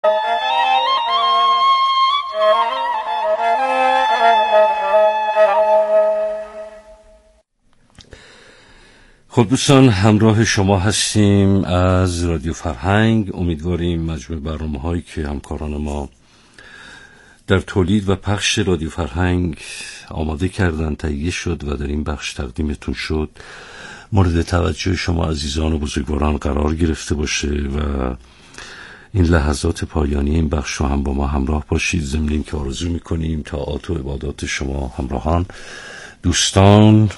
خب دوستان، همراه شما هستیم از رادیو فرهنگ. امیدواریم مجموع برنامه‌هایی که همکاران ما در تولید و پخش رادیو فرهنگ آماده کردن تهیه شد و در این بخش تقدیمتون شد مورد توجه شما عزیزان و بزرگواران قرار گرفته باشه و این لحظات پایانی این بخش رو هم با ما همراه باشید. ضمن که آرزو میکنیم طاعات و عبادات شما همراهان، دوستان،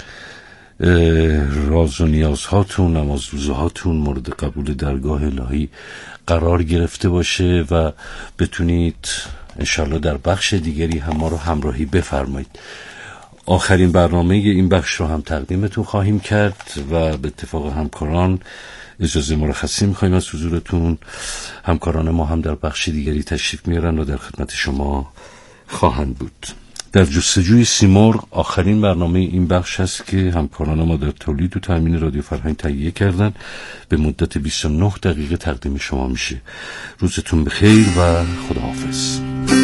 راز و نیازهاتون، نماز روزهاتون مورد قبول درگاه الهی قرار گرفته باشه و بتونید انشالله در بخش دیگری هم ما رو همراهی بفرمایید. آخرین برنامه این بخش رو هم تقدیمتون خواهیم کرد و به اتفاق همکاران اجازه مرخصی میخوایم از حضورتون. همکاران ما هم در بخش دیگری تشریف میارن و در خدمت شما خواهند بود. در جستجوی سیمرغ آخرین برنامه این بخش هست که همکاران ما در تولید و تامین رادیو فرهنگ تهیه کردن. به مدت 29 دقیقه تقدیم شما میشه. روزتون بخیر و خداحافظ.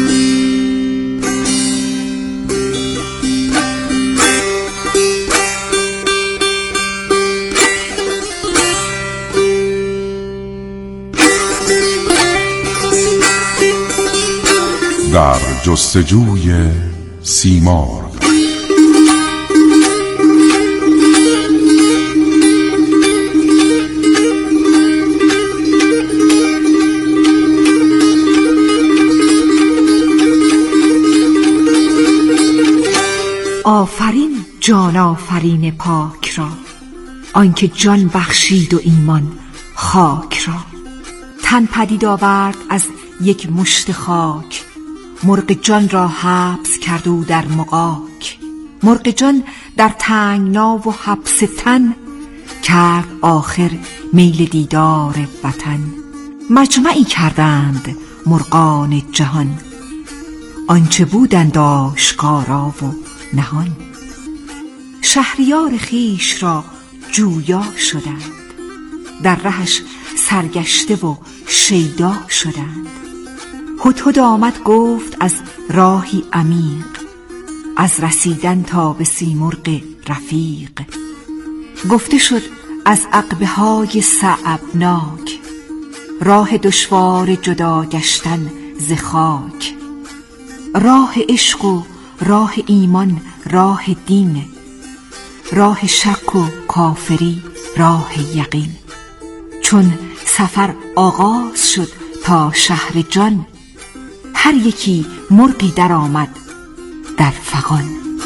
در جستجوی سیمرغ. آفرین جان آفرین پاک را، آنکه جان بخشید و ایمان خاک را. تن پدید آورد از یک مشت خاک، مرغ جان را حبس کرد او در مغاک. مرغ جان در تنگنا و حبس تن، کرد آخر میل دیدار وطن. مجمعی کردند مرغان جهان، آنچه بودند آشکارا و نهان. شهریار خویش را جویا شدند، در رهش سرگشته و شیدا شدند. هدهد آمد گفت از راهی عمیق، از رسیدن تا به سیمرغ رفیق. گفته شد از عقبه های صعبناک، راه دشوار جدا گشتن ز خاک. راه عشق و راه ایمان راه دین، راه شک و کافری راه یقین. چون سفر آغاز شد تا شهر جان، هر یکی مرغی در آمد در فغان.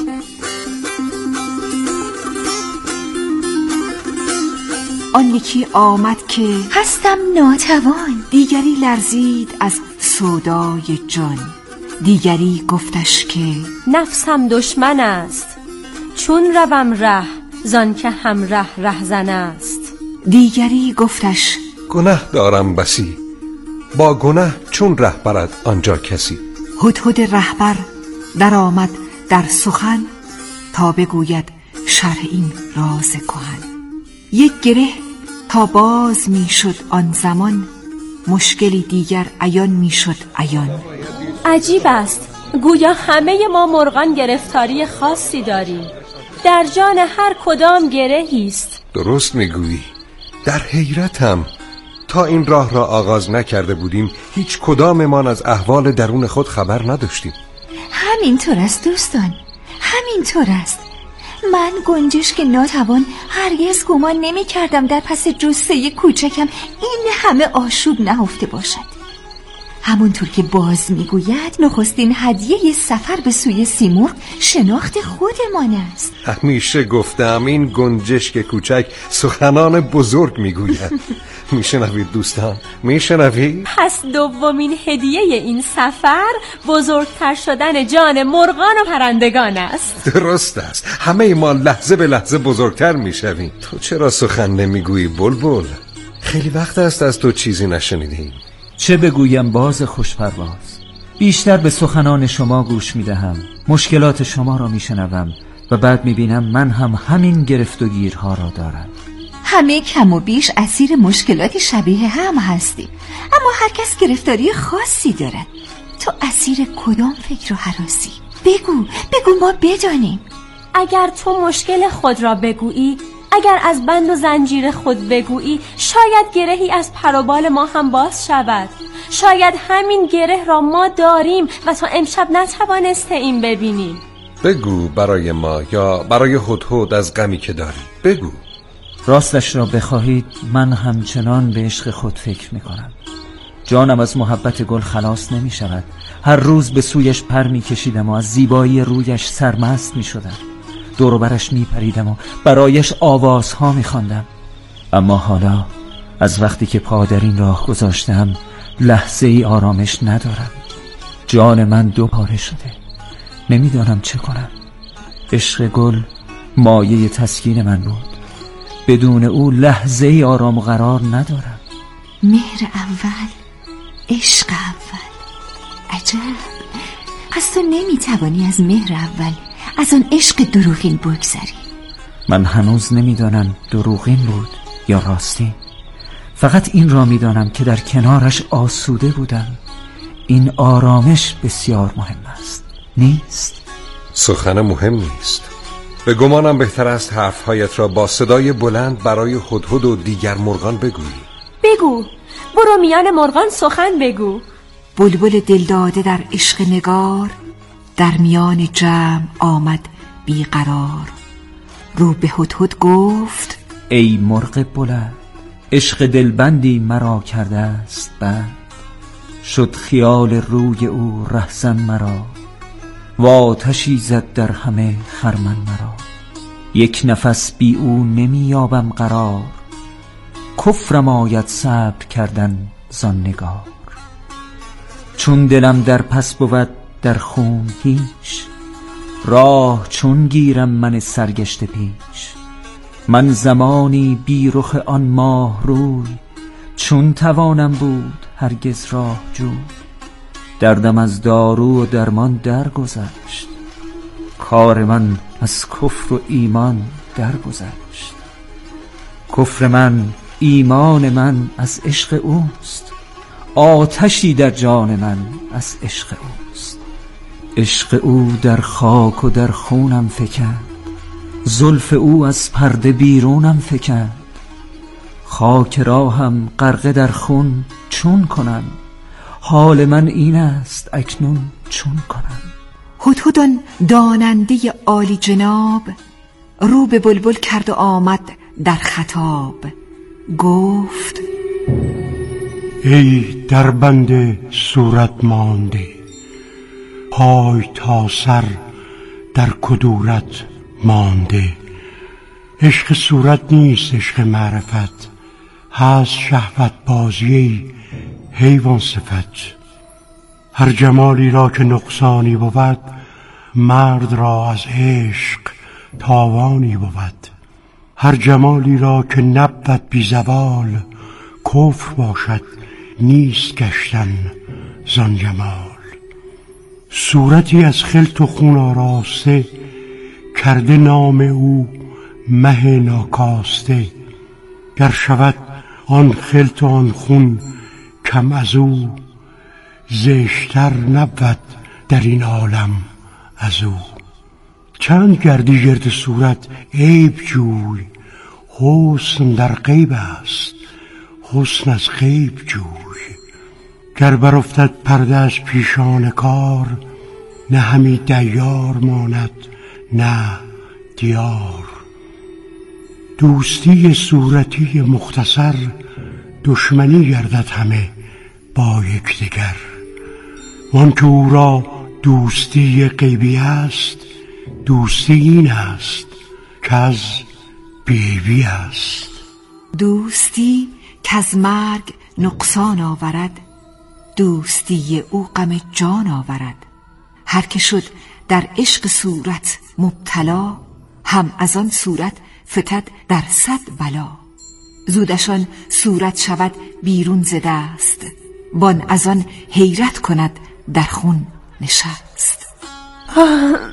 آن یکی آمد که هستم ناتوان، دیگری لرزید از سودای جان. دیگری گفتش که نفسم دشمن است، چون روم ره زان که هم رهزن است. دیگری گفتش گناه دارم بسی، با گناه چون ره برد آنجا کسی. هدهد رهبر در آمد در سخن، تا بگوید شرح این راز کهن. یک گره تا باز می شد آن زمان، مشکلی دیگر عیان می شد عیان. عجیب است، گویا همه ما مرغان گرفتاری خاصی داریم، در جان هر کدام گرهی است. درست میگویی، در حیرتم. تا این راه را آغاز نکرده بودیم هیچ کداممان از احوال درون خود خبر نداشتیم. همینطور است دوستان، همینطور است. من گنجشک ناتوان هرگز گمان نمی کردم در پس جثه کوچکم این همه آشوب نهفته باشد. همونطور که باز میگوید نخستین هدیه سفر به سوی سیمرغ شناخت خودمان است. همیشه گفتم این گنجشک کوچک سخنان بزرگ میگوید. میشنوید دوستان؟ میشنوید؟ پس دومین هدیه این سفر بزرگتر شدن جان مرغان و پرندگان است. درست است، همه ما لحظه به لحظه بزرگتر میشویم. تو چرا سخن نمیگویی بلبل؟ خیلی وقت است از تو چیزی نشنیدیم. چه بگویم باز خوشپرواز، بیشتر به سخنان شما گوش میدهم، مشکلات شما را میشنوم و بعد میبینم من هم همین گرفت و گیرها را دارم. همه کم و بیش اسیر مشکلاتی شبیه هم هستیم، اما هر کس گرفتاری خاصی دارد. تو اسیر کدام فکر و هراسی؟ بگو ما بدانیم. اگر تو مشکل خود را بگویی، اگر از بند و زنجیر خود بگویی، شاید گرهی از پر و بال ما هم باز شود. شاید همین گره را ما داریم و تا امشب نتوانسته این ببینیم. بگو برای ما یا برای هدهد از غمی که داری. بگو. راستش را بخواهید من همچنان به عشق خود فکر میکنم. جانم از محبت گل خلاص نمی شود. هر روز به سویش پر می کشیدم و از زیبایی رویش سرمست می شدم. دور و برش می پریدم و برایش آوازها می خواندم. اما حالا از وقتی که پا در این راه گذاشتم لحظه ای آرامش ندارم. جان من دو پاره شده، نمیدانم چه کنم. عشق گل مایه تسکین من بود، بدون او لحظه ای آرام و قرار ندارم. مهر اول، عشق اول. عجب، پس تو نمیتوانی از مهر اول، از آن عشق دروغین بگذری. من هنوز نمیدانم دروغین بود یا راستین. فقط این را میدانم که در کنارش آسوده بودم. این آرامش بسیار مهم است، نیست؟ سخن مهم نیست. به گمانم بهتر است حرفهایت را با صدای بلند برای هدهد و دیگر مرغان بگویی. بگو، برو میان مرغان سخن بگو. بلبل دلداده در عشق نگار، در میان جمع آمد بیقرار. رو به هدهد گفت ای مرغ بلند، عشق دلبندی مرا کرده است بند. شد خیال روی او رهزن مرا، و آتشی زد در همه خرمن مرا. یک نفس بی او نمی یابم قرار، کفرم آید صبر کردن زان نگار. چون دلم در پس بود در خون هیچ، راه چون گیرم من سرگشته پیش. من زمانی بی رخ آن ماه روی، چون توانم بود هرگز راه جوی. دردم از دارو و درمان درگذشت، کار من از کفر و ایمان درگذشت. کفر من، ایمان من از عشق اوست، آتشی در جان من از عشق اوست. عشق او در خاک و در خونم فکند، زلف او از پرده بیرونم فکند. خاک راهم غرقه در خون چون کنم، حال من این است اکنون چون کنم. هدهد داننده عالی جناب، رو به بلبل کرد و آمد در خطاب. گفت ای در بند صورت مانده، پای تا سر در کدورت مانده. عشق صورت نیست عشق معرفت، هست شهوت بازی حیوان صفت. هر جمالی را که نقصانی بود، مرد را از عشق تاوانی بود. هر جمالی را که نبود بی زوال، کفر باشد نیست گشتن زان جمال. صورتی از خلط و خون آراسته، کرده نام او مه ناکاسته. گر شود آن خلط و آن خون کم از او، زشتر نبود در این عالم از او. چند گردی گرد صورت عیب جوی، حسن در غیب است حسن از غیب جوی. گر برافتد پرده از پیشان کار، نه همی دیار ماند نه دیار. دوستی صورتی مختصر، دشمنی گردد همه با یکدیگر. وان که او را دوستی غیبی است، دوستی این است که از بیبی است. دوستی که از مرگ نقصان آورد، دوستی او غم جان آورد. هر که شد در عشق صورت مبتلا، هم از آن صورت فتد در صد بلا. زودشان صورت شود بیرون ز دست، وان از آن حیرت کند در خون نشست.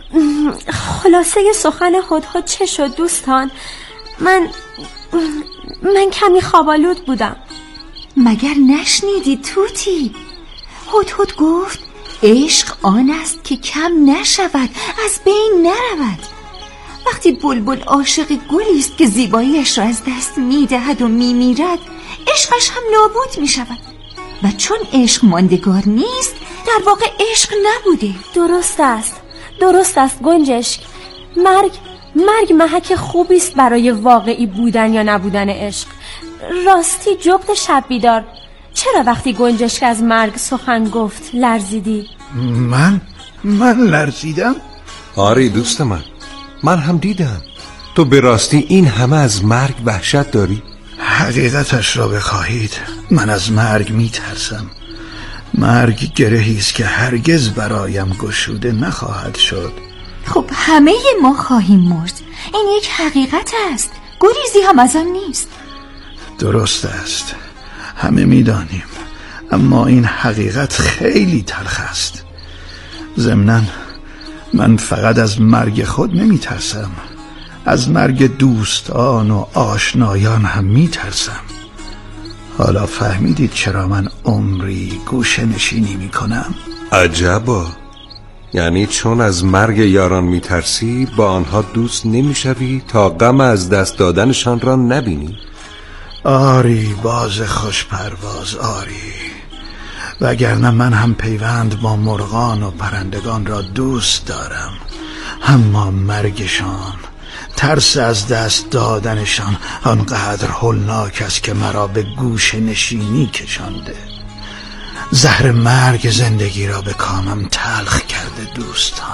خلاصه سخن هدهد چه شد دوستان؟ من کمی خوابالود بودم. مگر نشنیدی توتی؟ هدهد گفت عشق آن است که کم نشود، از بین نرود. وقتی بلبل عاشق گلی است که زیباییش را از دست میدهد و میمیرد، عشقش هم نابود میشود. و چون عشق ماندگار نیست، در واقع عشق نبوده. درست است گنجشک. مرگ محک خوبی است برای واقعی بودن یا نبودن عشق. راستی جغد شب بیدار، چرا وقتی گنجشک از مرگ سخن گفت لرزیدی؟ من لرزیدم؟ آری دوست من هم دیدم. تو به راستی این همه از مرگ وحشت داری؟ حقیقتش را بخواهید، من از مرگ میترسم. مرگ گرهی است که هرگز برایم گشوده نخواهد شد. خب همه ما خواهیم مرد، این یک حقیقت است، گریزی هم از آن نیست. درست است، همه میدانیم، اما این حقیقت خیلی تلخ است. ضمناً من فقط از مرگ خود نمیترسم، از مرگ دوستان و آشنایان هم میترسم. حالا فهمیدید چرا من عمری گوشه نشینی میکنم؟ عجبا، یعنی چون از مرگ یاران میترسی با آنها دوست نمیشوی تا غم از دست دادنشان را نبینی؟ آری باز خوش پرواز، آری. وگرنه من هم پیوند با مرغان و پرندگان را دوست دارم، اما مرگشان، ترس از دست دادنشان آنقدر هولناک است که مرا به گوشه نشینی کشانده. زهر مرگ زندگی را به کامم تلخ کرده دوستان،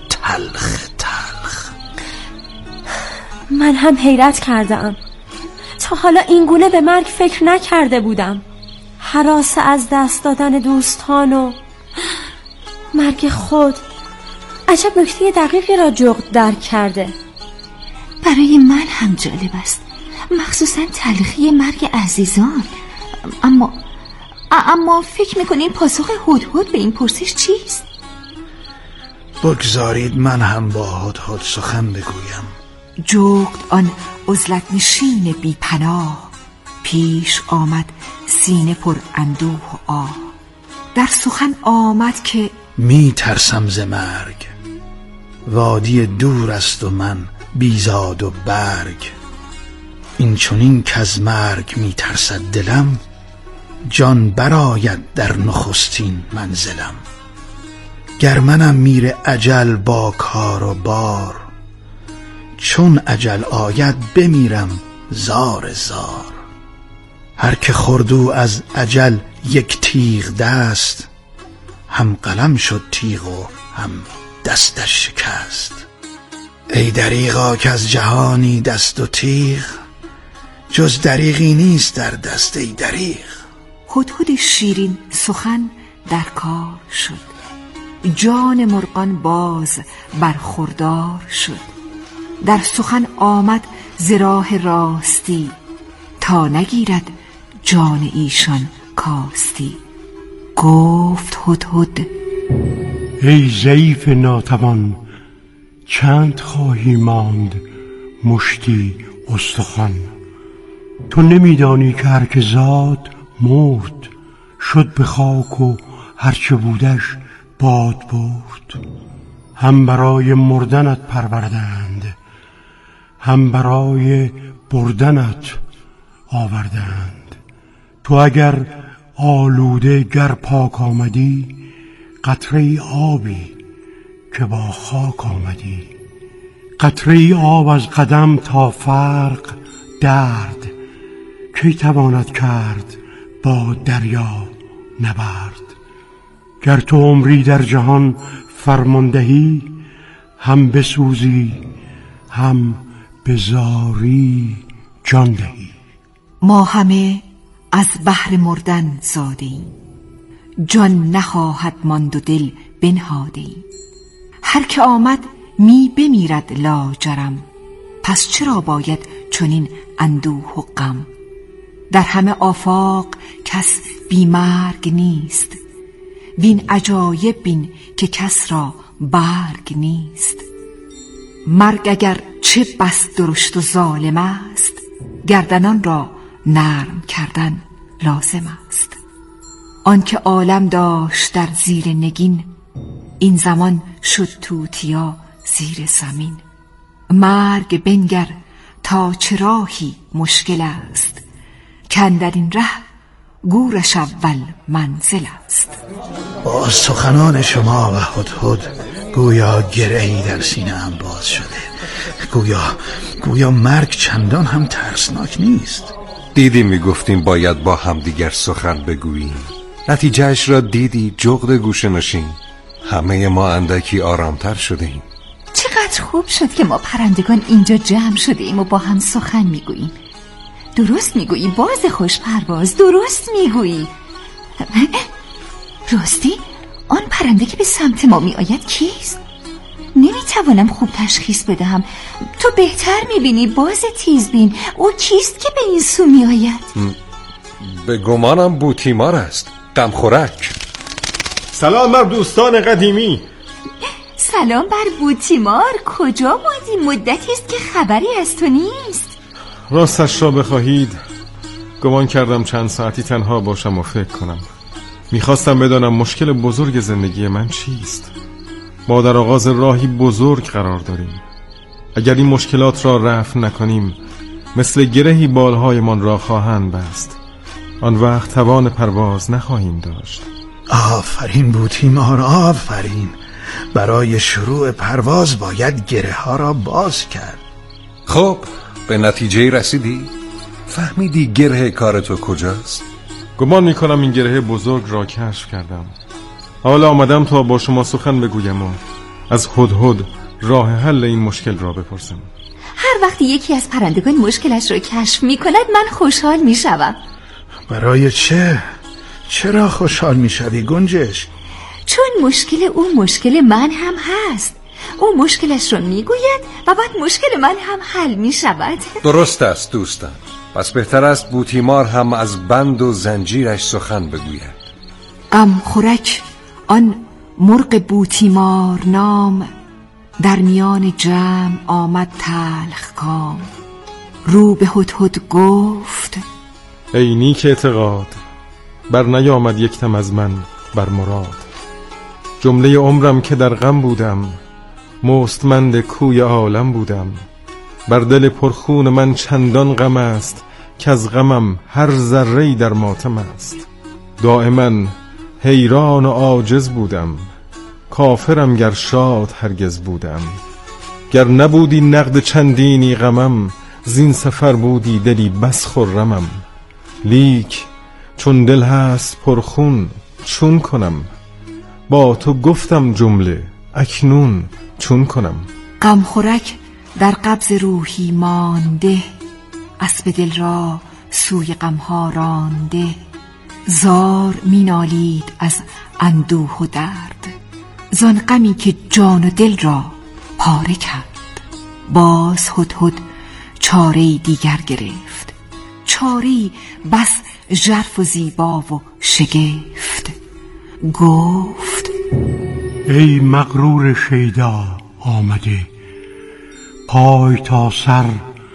تلخ. من هم حیرت کردم، تا حالا این گونه به مرگ فکر نکرده بودم. هراس از دست دادن دوستان و مرگ خود، عجب نکته دقیقی را جغد درک کرده. برای من هم جالب است، مخصوصا تلخی مرگ عزیزان. اما فکر میکنین پاسخ هدهد به این پرسش چیست؟ بگذارید من هم با هدهد سخن بگویم. جغد آن عزلت نشین بی پناه، پیش آمد سینه پر اندوه و آه. در سخن آمد که می ترسم ز مرگ، وادی دور است و من بیزاد و برگ. این چنین کز مرگ می ترسد دلم، جان برآید در نخستین منزلم. گر منم میر اجل با کار و بار، چون اجل آید بمیرم زار زار. هر که خردو از اجل یک تیغ دست، هم قلم شد تیغ و هم دستش شکست. ای دریغا که از جهانی دست و تیغ، جز دریغی نیست در دست ای دریغ. هدهد شیرین سخن در کار شد، جان مرغان باز برخوردار شد. در سخن آمد ز راه راستی، تا نگیرد جان ایشان کاستی. گفت هدهد ای ضعیف ناتوان، چند خواهی ماند مشتی استخوان. تو نمیدانی که هر که زاد مرد، شد به خاک و هرچه بودش باد برد. هم برای مردنت پروردند، هم برای بردنت آوردند. تو اگر آلوده گر پاک آمدی، قطره آبی که با خاک آمدی. قطره آب از قدم تا فرق درد، کی تواند کرد با دریا نبرد. گر تو عمری در جهان فرماندهی، هم بسوزی هم به زاری جان دهی. ما همه از بحر مردن زادیم، جان نخواهد ماند و دل بنهادیم. هر که آمد می بمیرد لاجرم، پس چرا باید چنین اندوه و غم. در همه آفاق کس بی مرگ نیست، وین عجایب بین که کس را برگ نیست. مرگ اگر چه بس درشت و ظالم است، گردنان را نرم کردن لازم است. آنکه عالم داشت در زیر نگین، این زمان شد توتیا زیر زمین. مرگ بنگر تا چه راهی مشکل است، کاندر این ره گورش اول منزل است. با سخنان شما و هدهد گویا گرهی در سینه هم باز شده. گویا مرگ چندان هم ترسناک نیست. دیدی میگفتیم باید با همدیگر سخن بگوییم، نتیجهش را دیدی جغد گوشه نشین. همه ما اندکی آرامتر شدیم. چقدر خوب شد که ما پرندگان اینجا جمع شده ایم و با هم سخن میگوییم. درست میگویی باز خوش پرواز، درست میگویی. راستی آن پرنده که به سمت ما میآید کیست؟ نمیتوانم خوب تشخیص بدهم. تو بهتر میبینی باز تیزبین. او کیست که به این سو میآید؟ به گمانم بوتیمار است، غمخورک. سلام بر دوستان قدیمی. سلام بر بوتیمار. کجا بودی؟ مدتی است که خبری از تو نیست. راستش را بخواهید گمان کردم چند ساعتی تنها باشم و فکر کنم. میخواستم بدانم مشکل بزرگ زندگی من چیست. ما در آغاز راهی بزرگ قرار داریم. اگر این مشکلات را رفع نکنیم مثل گرهی بالهایمان را خواهند بست. آن وقت توان پرواز نخواهیم داشت. آفرین بوتیمار، آفرین. برای شروع پرواز باید گره ها را باز کرد. خب به نتیجه رسیدی؟ فهمیدی گره کار تو کجاست؟ گمان میکنم این گره بزرگ را کشف کردم. حالا آمدم تا با شما سخن بگویم و از هدهد راه حل این مشکل را بپرسم. هر وقت یکی از پرندگان مشکلش را کشف میکند من خوشحال میشوم. برای چه؟ چرا خوشحال میشوی گنجش؟ چون مشکل او مشکل من هم هست. او مشکلش را میگوید و بعد مشکل من هم حل میشود. درست است دوستان. پس بهتر است بوتیمار هم از بند و زنجیرش سخن بگوید. غمخورک آن مرغ بوتیمار نام، در میان جمع آمد تلخ کام. رو به هدهد گفت ای نیک اعتقاد، بر نیامد یک دم از من بر مراد. جمله عمرم که در غم بودم، مستمند کوی عالم بودم. بر دل پرخون من چندان غم است، که از غمم هر ذره‌ای در ماتم است. دائما حیران و عاجز بودم، کافرم گر شاد هرگز بودم. گر نبودی نقد چندینی غمم، زین سفر بودی دلی بس خرمم. لیک چون دل هست پرخون چون کنم، با تو گفتم جمله اکنون چون کنم. غمخورک در قبض روحی مانده، اسب دل را سوی غمها رانده. زار می نالید از اندوه و درد، زان غمی که جان و دل را پاره کرد. باز هدهد چاره‌ای دیگر گرفت، چاره‌ای بس ژرف و زیبا و شگفت. گفت ای مغرور شیدا آمده، پای تا سر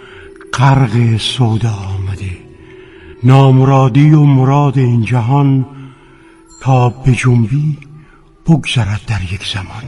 غرق سودا آمده. نامرادی و مراد این جهان، تا به جنبی بگذرد در یک زمان.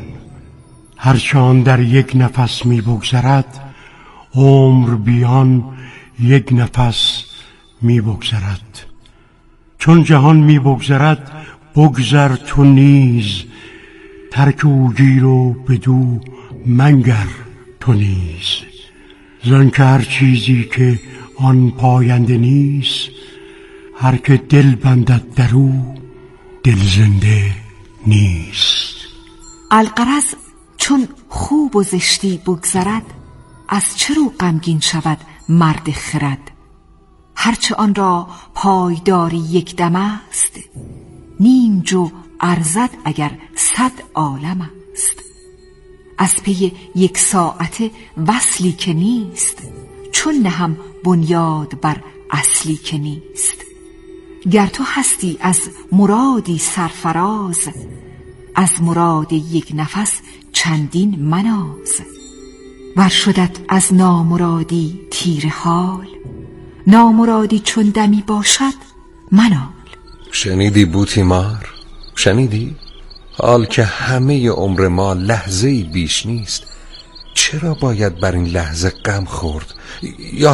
هرچان در یک نفس می بگذرد، عمر بیان یک نفس می بگذرد. چون جهان می بگذرد بگذر تو نیز، ترک او گیر و بدو منگر تو نیز. زن که هر چیزی که آن پاینده نیست، هر که دل بندد در او دل زنده نیست. الغرض چون خوب و زشتی بگذرد، از چه رو غمگین شود مرد خرد. هرچه آن را پایداری یک دم است، نیم جو ارزد اگر 100 عالم است. از پی یک ساعت وصلی که نیست، چون نهم بنیاد بر اصلی که نیست. گر تو هستی از مرادی سرفراز، از مراد یک نفس چندین مناز. ور شدت از نامرادی تیر حال، نامرادی چون دمی باشد منال. شنیدی بوتیمار؟ شنیدی؟ حال که همه عمر ما لحظه‌ای بیش نیست، چرا باید بر این لحظه غم خورد یا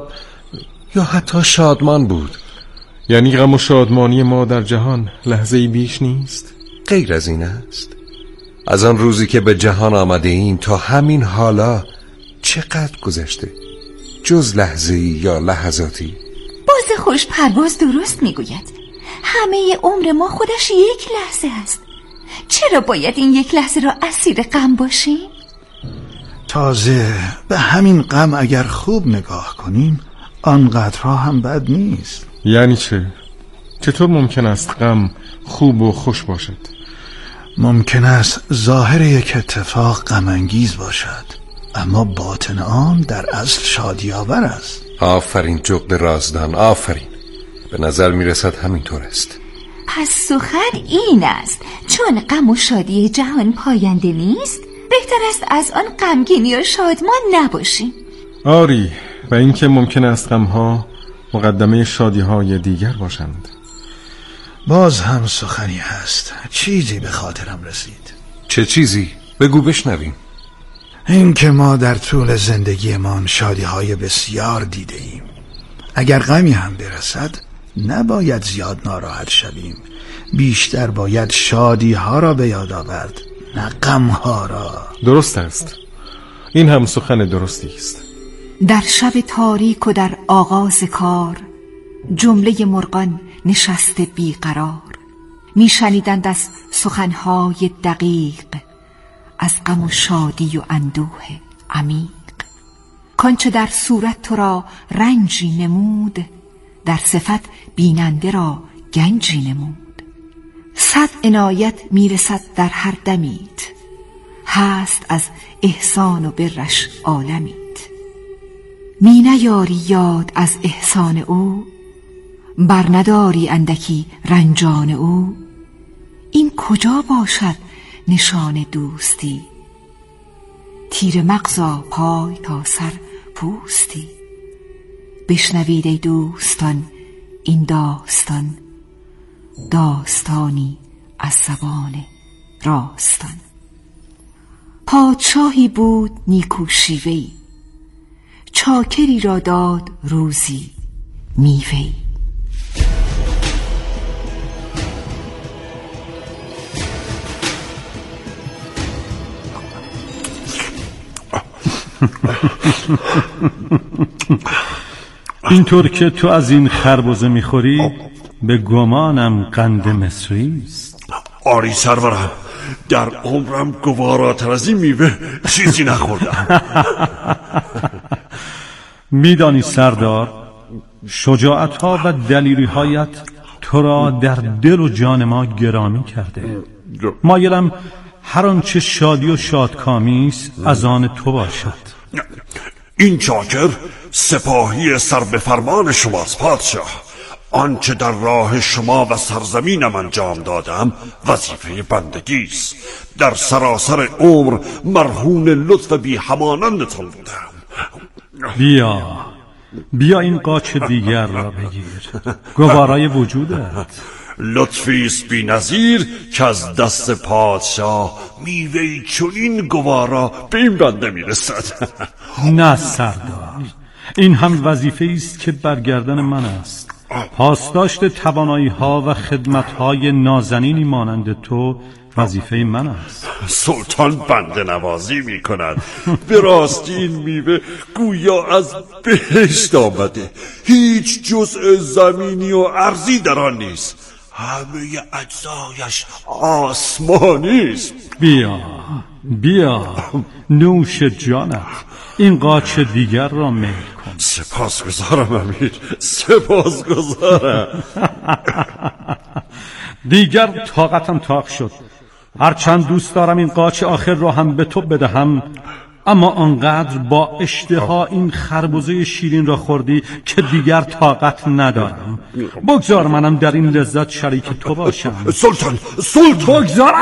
حتی شادمان بود؟ یعنی غم و شادمانی ما در جهان لحظه‌ای بیش نیست؟ غیر از این است. از آن روزی که به جهان آمده ایم تا همین حالا چقدر گذشته؟ جز لحظه‌ای یا لحظاتی؟ باز خوش پرواز درست میگوید. همه عمر ما خودش یک لحظه است. چرا باید این یک لحظه را اسیر غم باشیم؟ تازه به همین غم اگر خوب نگاه کنیم آنقدرها هم بد نیست. یعنی چه؟ چطور ممکن است غم خوب و خوش باشد؟ ممکن است ظاهر یک اتفاق غم انگیز باشد، اما باطن آن در اصل شادی آور است. آفرین جغد رازدان، آفرین. به نظر میرسد همینطور است. پس سخن این است چون غم و شادی جهان پاینده نیست، بهتر است از آن غمگینی و شادمان نباشیم. آری، و اینکه ممکن است غمها مقدمه شادی‌های دیگر باشند. باز هم سخنی هست، چیزی به خاطرم رسید. چه چیزی؟ بگو بشنویم. این که ما در طول زندگیمان شادی‌های بسیار دیده ایم. اگر غمی هم برسد نباید زیاد ناراحت شویم، بیشتر باید شادی‌ها را به یاد آورد، نه غم‌ها را. درست است. این هم سخن درستی است. در شب تاریک و در آغاز کار جمله مرغان نشسته بیقرار میشنیدند از سخنهای دقیق، از غم و شادی و اندوه عمیق. کانچه در صورت تو را رنجی نمود، در صفت بیننده را گنجی نمود. 100 عنایت میرسد در هر دمیت، هست از احسان و برش عالمیت. می نیاری یاد از احسان او، بر نداری اندکی رنجان او. این کجا باشد نشان دوستی، تیر مغزا پای تا سر پوستی. بشنوید ای دوستان این داستان، داستانی از زبان راستان. پادشاهی بود نیکو شیوه‌ای، چاکری را داد روزی میوه‌ای. اینطور که تو از این خربزه میخوری به گمانم قند مصری است. آری سرورم، در عمرم گواراتر از این میوه چیزی نخوردم. میدانی سردار، شجاعتها و دلیریهایت تو را در دل و جان ما گرامی کرده. مایلم هر آنچه شادی و شادکامی است از آن تو باشد. این چاکر سپاهی سر به فرمان شماست پادشاه. آنچه در راه شما و سرزمینم انجام دادم وظیفه بندگی است. در سراسر عمر مرهون لطف بی همانندتان بودم. بیا این قاچ دیگر را بگیر، گوارای وجودت. لطفی است بی نظیر که از دست پادشاه میوهی چنین گوارا به این بنده میرسد. نه سردار، این هم وظیفه است که برگردن من است. پاسداشت توانایی ها و خدمت های نازنینی مانند تو وظیفه من است. سلطان بنده نوازی می کند. به راستی این میوه گویا از بهشت آمده، هیچ جزء زمینی و ارضی در آن نیست، همه اجزایش آسمانی است. بیا نوش جانت، این قاچ دیگر را میل کن. سپاسگزارم امیر، سپاسگزارم. دیگر طاقتم تاق شد. هرچند دوست دارم این قاچ آخر را هم به تو بدهم، اما آنقدر با اشتها این خربزه شیرین را خوردی که دیگر طاقت ندارم. بگذار منم در این لذت شریک تو باشم. سلطان بگذار.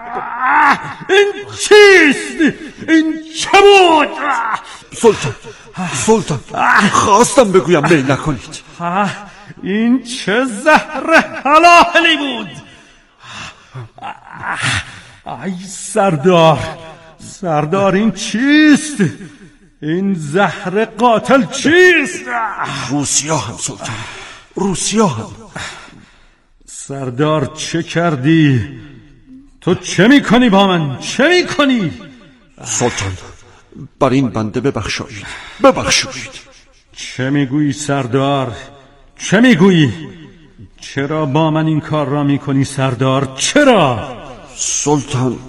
این چیست؟ این چه بود؟ سلطان سلطان خواستم بگویم میل نکنید. این چه زهر حلالی بود. ای سردار این چیست؟ این زهر قاتل چیست؟ روسیا هم سلطان، روسیا هم. سردار چه کردی؟ تو چه میکنی با من؟ چه میکنی؟ سلطان بر این بنده ببخشید. چه میگویی سردار؟ چه میگویی؟ چرا با من این کار را میکنی سردار؟ چرا؟ سلطان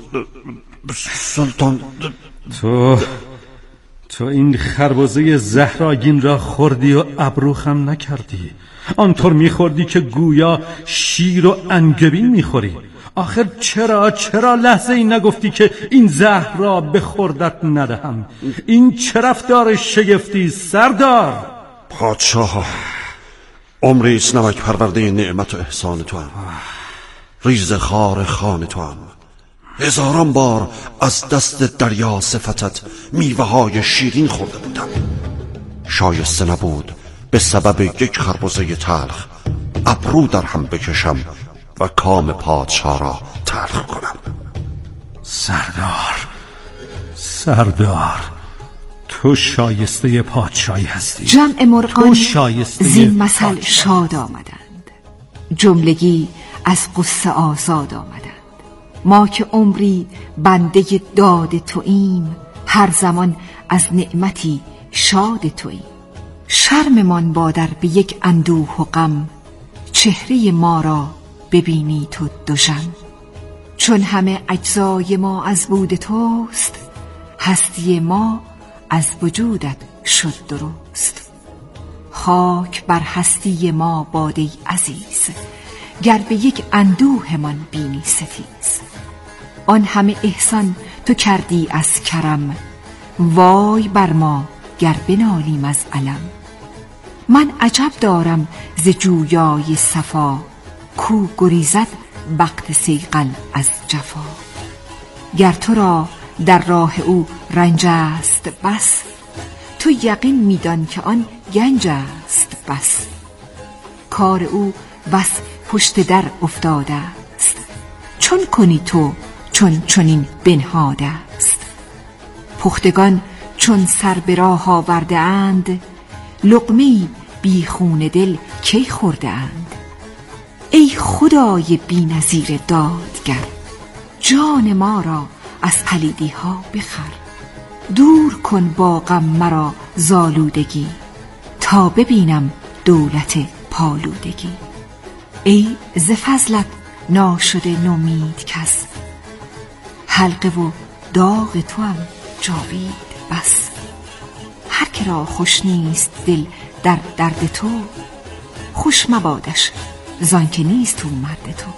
تو این خربزه زهرآگین را خوردی و ابرو خم نکردی. آنطور میخوردی که گویا شیر و انگبین میخوری. آخر چرا لحظه ای نگفتی که این زهر را به خوردت ندهم؟ این چه رفتار شگفتی سردار؟ پادشاه، عمریست نمک پرورده نعمت و احسان تو هم، ریز خار خان تو هم. هزاران بار از دست دریا صفتت میوه های شیرین خورده بودم. شایسته نبود به سبب یک خربزه تلخ ابرو در هم بکشم و کام پادشاه را تلخ کنم. سردار تو شایسته پادشاهی هستی. جمع مرغان زین مثل شاد آمدند، جملگی از قصه آزاد آمدند. ما که عمری بنده داد توییم، هر زمان از نعمتی شاد توییم. شرممان بادر به یک اندوه و غم، چهره ما را ببینی تو دوژم. چون همه اجزای ما از بود توست، هستی ما از وجودت شد درست. خاک بر هستی ما باد ای عزیز، گر به یک اندوه من بینی ستیز. آن همه احسان تو کردی از کرم، وای بر ما گر بنالیم از علم. من عجب دارم ز جویای صفا، کو گریزد وقت صیقل از جفا. گر تو را در راه او رنج است بس، تو یقین میدان که آن گنج است بس. کار او بس پشت در افتاده است، چون کنی تو چون چنین بنهاده است. پختگان چون سر به راه آورده اند، لقمه‌ای بی خون دل کی خورده اند. ای خدای بی نظیر دادگر، جان ما را از پلیدی ها بخر. دور کن با غم مرا زالودگی، تا ببینم دولت پالودگی. ای ز فضلت ناشده نومید کس، حلقه و داغ تو هم جاوید بس. هر که را خوش نیست دل در درد تو، خوش مبادش زان که نیست تو مرد تو.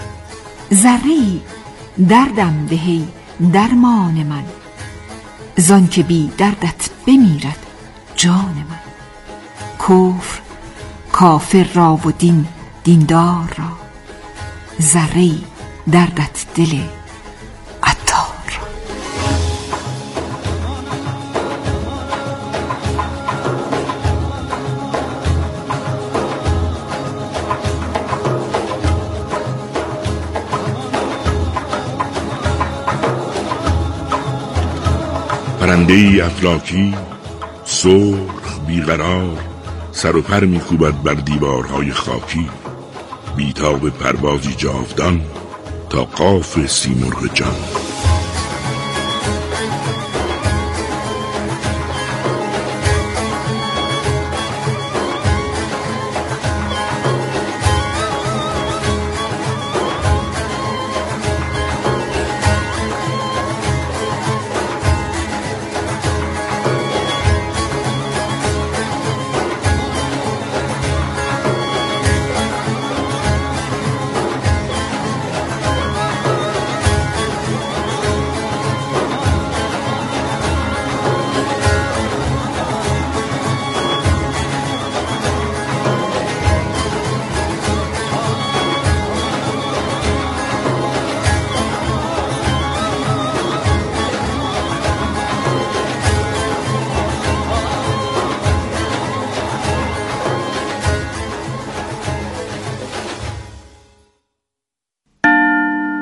ذره‌ای دردم دهی درمان من، زان که بی دردت بمیرد جان من. کفر کافر را و دین دیندار را، ذره‌ای دردت دل عطار را. پرنده‌ای افلاکی سرخ بیقرار، سر و پر می‌کوبد بر دیوارهای خاکی. بیتاب پروازی جاودان تا قاف سیمرغ جان.